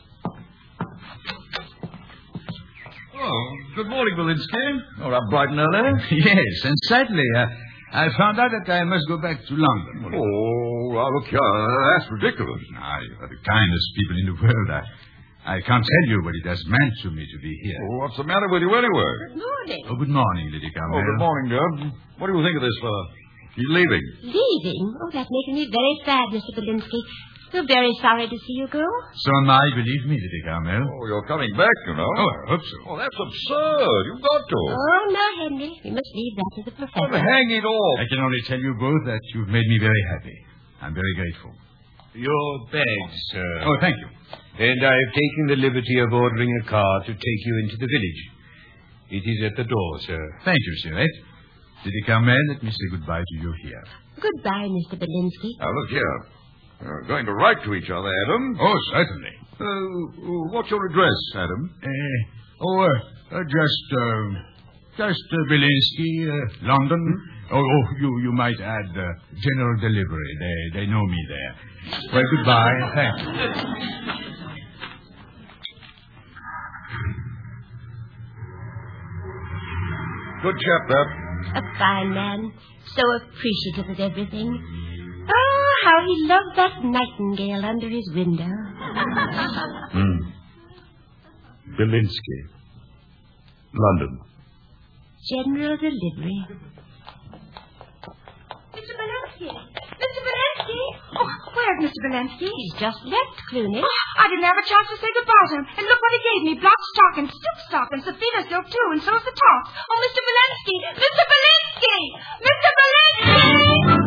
Oh, good morning, Belinsky. Oh, up bright and early?
Yes, and sadly, uh, I found out that I must go back to London.
Oh, well, look here. That's ridiculous.
Ah, you are the kindest people in the world. I, I can't tell you what it has meant to me to be here.
Oh, what's the matter with you anyway?
Good morning.
Oh, good morning, Lady Carmel.
Oh, good morning, Deb. What do you think of this fella? He's leaving.
Leaving? Oh, that makes me very sad, Mister Belinsky. We're very sorry to see you go.
So am I, believe me, Lady Carmel.
Oh, you're coming back, you know.
Oh, I hope so.
Oh, that's absurd. You've got to.
Oh, no, Henry. We must leave that to the professor.
Oh, hang it all.
I can only tell you both that you've made me very happy. I'm very grateful.
Your bags, sir.
Oh, thank you.
And I've taken the liberty of ordering a car to take you into the village. It is at the door, sir.
Thank you, Sirette. Lady Carmel, let me say goodbye to you here.
Goodbye, Mister Belinsky.
Now, look here. We're going to write to each other, Adam.
Oh, certainly.
Uh, what's your address, Adam?
Uh, oh, uh, uh, just, uh, just uh, Belinsky, uh, London. Hmm? Oh, oh, you, you might add uh, General Delivery. They, they know me there. Well, goodbye. Thank you.
Good chap, that.
A fine man. So appreciative of everything. Oh, how he loved that nightingale under his window.
Hmm. Belinsky. London.
General Delivery.
Mister Belinsky! Mister Belinsky! Oh, where's Mister Belinsky?
He's just left, Clooney.
Oh, I didn't have a chance to say goodbye to him. And look what he gave me. Black stockings, silk stockings, Safina silk, too, and so's the tops. Oh, Mister Belinsky! Mister Belinsky! Mister Belinsky!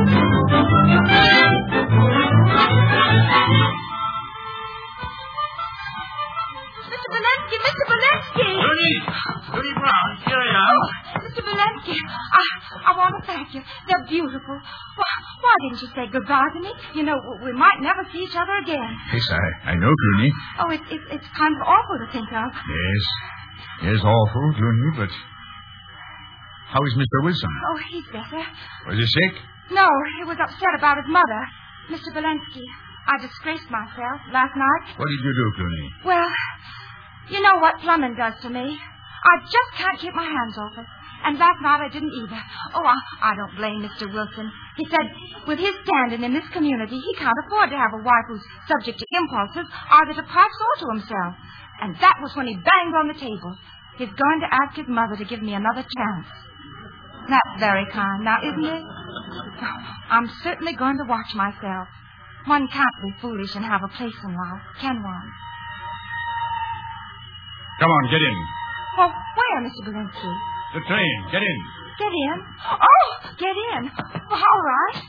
Mister Belinsky! Mister Belinsky!
Looney! Looney Brown, here I am.
Oh, Mister Belinsky, I, I want to thank you. They're beautiful. Why, why didn't you say goodbye to me? You know, we might never see each other again.
Yes, I, I know, Clooney.
Oh, it, it, it's kind of awful to think of.
Yes. Yes, awful, Clooney, but... How is Mister Wilson?
Oh, he's better.
Was he sick?
No, he was upset about his mother. Mister Belinsky, I disgraced myself last night.
What did you do, Clooney?
Well, you know what plumbing does to me. I just can't keep my hands off it. And last night I didn't either. Oh, I, I don't blame Mister Wilson. He said with his standing in this community, he can't afford to have a wife who's subject to impulses either to Pipes or to himself. And that was when he banged on the table. He's going to ask his mother to give me another chance. That's very kind, now, isn't it? I'm certainly going to watch myself. One can't be foolish and have a place in life, can one?
Come on, get in.
Well, where, Mister Belinsky?
The train. Get in.
Get in? Oh, get in. Well, all right.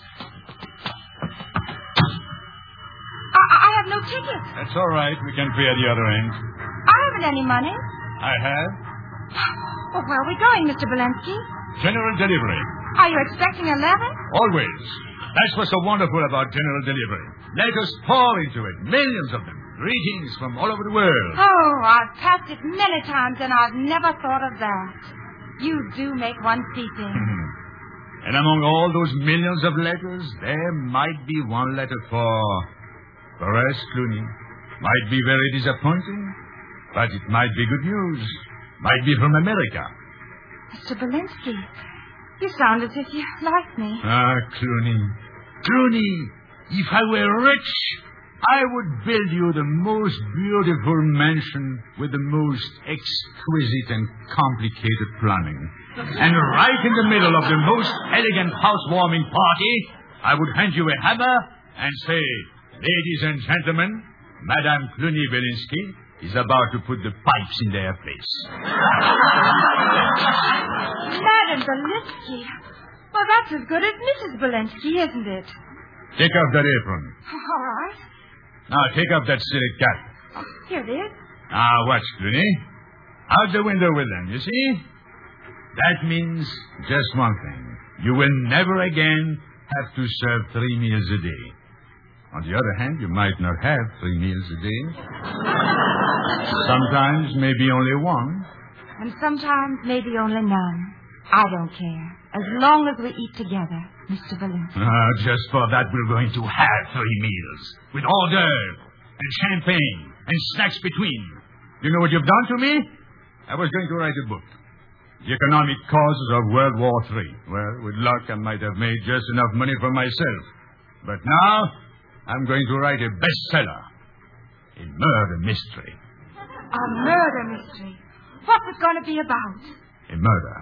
I, I have no ticket.
That's all right. We can pay at the other end.
I haven't any money.
I have.
Well, where are we going, Mister Belinsky?
General Delivery.
Are you expecting eleven?
Always. That's what's so wonderful about General Delivery. Let us pour into it. Millions of them. Greetings from all over the world.
Oh, I've passed it many times, and I've never thought of that. You do make one see things.
And among all those millions of letters, there might be one letter for... for us, Clooney. Might be very disappointing, but it might be good news. Might be from America.
Mister Belinsky, you sound as if you like me.
Ah, Clooney. Clooney, if I were rich, I would build you the most beautiful mansion with the most exquisite and complicated plumbing. And right in the middle of the most elegant housewarming party, I would hand you a hammer and say, ladies and gentlemen, Madame Clooney Belinsky is about to put the pipes in their place.
Madame Belinsky, Well, that's as good as Missus Bolensky, isn't it?
Take off that apron.
All right.
Now, take off that silly cap.
Oh, here it is.
Now, watch, Clooney. Out the window with them, you see? That means just one thing. You will never again have to serve three meals a day. On the other hand, you might not have three meals a day. Sometimes maybe only one.
And sometimes maybe only none. I don't care. As long as we eat together, Mister Valenti.
Ah, just for that, we're going to have three meals. With hors d'oeuvre and champagne and snacks between. You know what you've done to me? I was going to write a book. The economic causes of World War Three. Well, with luck, I might have made just enough money for myself. But now, I'm going to write a bestseller. A murder mystery.
A murder mystery? What's it going to be about?
A murder.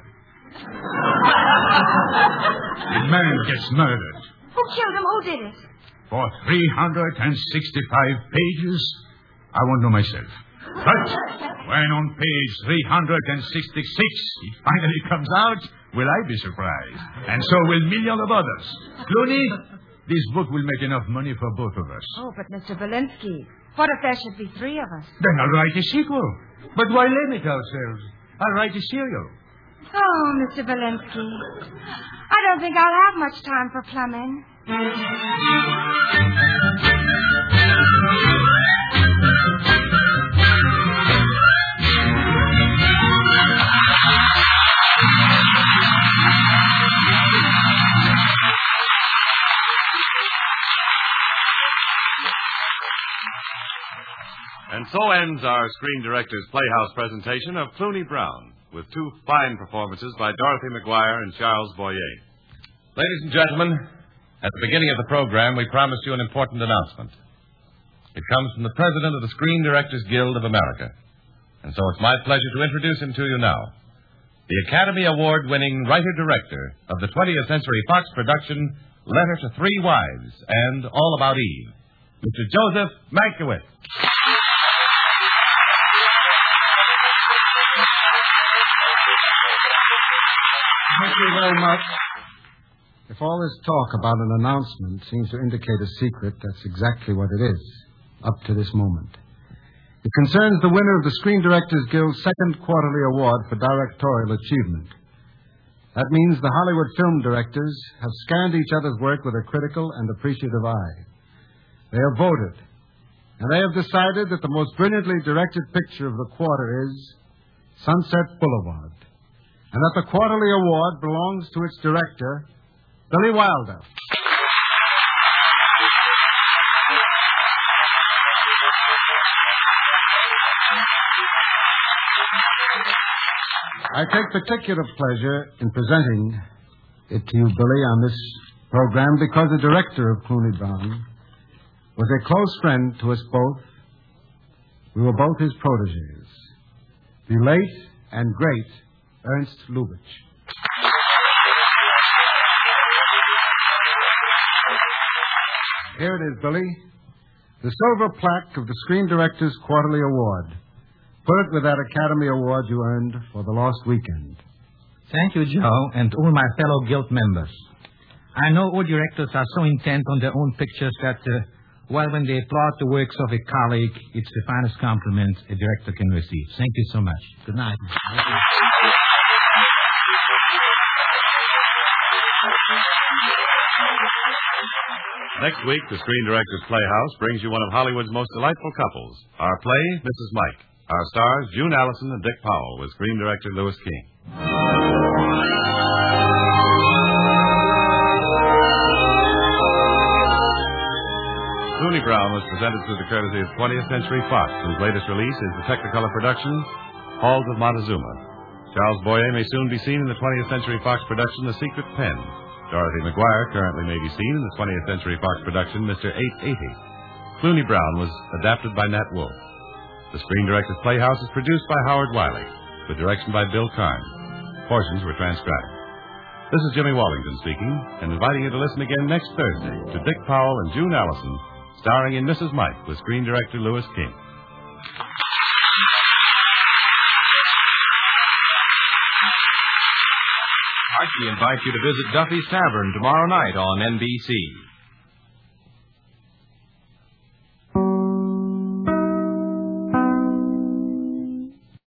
A man gets murdered.
Who killed him? Who did it?
For three hundred sixty-five pages, I won't know myself. But when on page three hundred sixty-six it finally comes out, will I be surprised? And so will millions of others. Clooney, this book will make enough money for both of us.
Oh, but Mister Valensky, what if there should be three of us?
Then I'll write a sequel. But why limit ourselves? I'll write a serial.
Oh, Mister Valensky, I don't think I'll have much time for plumbing.
And so ends our Screen Directors Playhouse presentation of Clooney Brown, with two fine performances by Dorothy McGuire and Charles Boyer. Ladies and gentlemen, at the beginning of the program, we promised you an important announcement. It comes from the president of the Screen Directors Guild of America. And so it's my pleasure to introduce him to you now. The Academy Award-winning writer-director of the twentieth Century Fox production, Letter to Three Wives and All About Eve, Mister Joseph Mankiewicz.
Thank you very much. If all this talk about an announcement seems to indicate a secret, that's exactly what it is, up to this moment. It concerns the winner of the Screen Directors Guild's second quarterly award for directorial achievement. That means the Hollywood film directors have scanned each other's work with a critical and appreciative eye. They have voted, and they have decided that the most brilliantly directed picture of the quarter is Sunset Boulevard, and that the quarterly award belongs to its director, Billy Wilder. I take particular pleasure in presenting it to you, Billy, on this program because the director of Clooney Brown was a close friend to us both. We were both his protégés, the late and great Ernst Lubitsch. Here it is, Billy. The silver plaque of the Screen Directors Quarterly Award. Put it with that Academy Award you earned for The Lost Weekend.
Thank you, Joe, and all my fellow guild members. I know all directors are so intent on their own pictures that, uh, well, when they applaud the works of a colleague, it's the finest compliment a director can receive. Thank you so much. Good night.
Next week, the Screen Directors Playhouse brings you one of Hollywood's most delightful couples. Our play, Missus Mike. Our stars, June Allison and Dick Powell, with Screen Director Louis King. Clooney Brown was presented through the courtesy of twentieth Century Fox, whose latest release is the Technicolor production, Halls of Montezuma. Charles Boyer may soon be seen in the twentieth Century Fox production, The Secret Pen. Dorothy McGuire currently may be seen in the twentieth Century Fox production, Mister eight eighty. Clooney Brown was adapted by Nat Wolfe. The Screen Directors Playhouse is produced by Howard Wiley, with direction by Bill Karn. Portions were transcribed. This is Jimmy Wallington speaking, and inviting you to listen again next Thursday to Dick Powell and June Allison, starring in Missus Mike with Screen Director Louis King.
Archie invites you to visit Duffy's Tavern tomorrow night on N B C.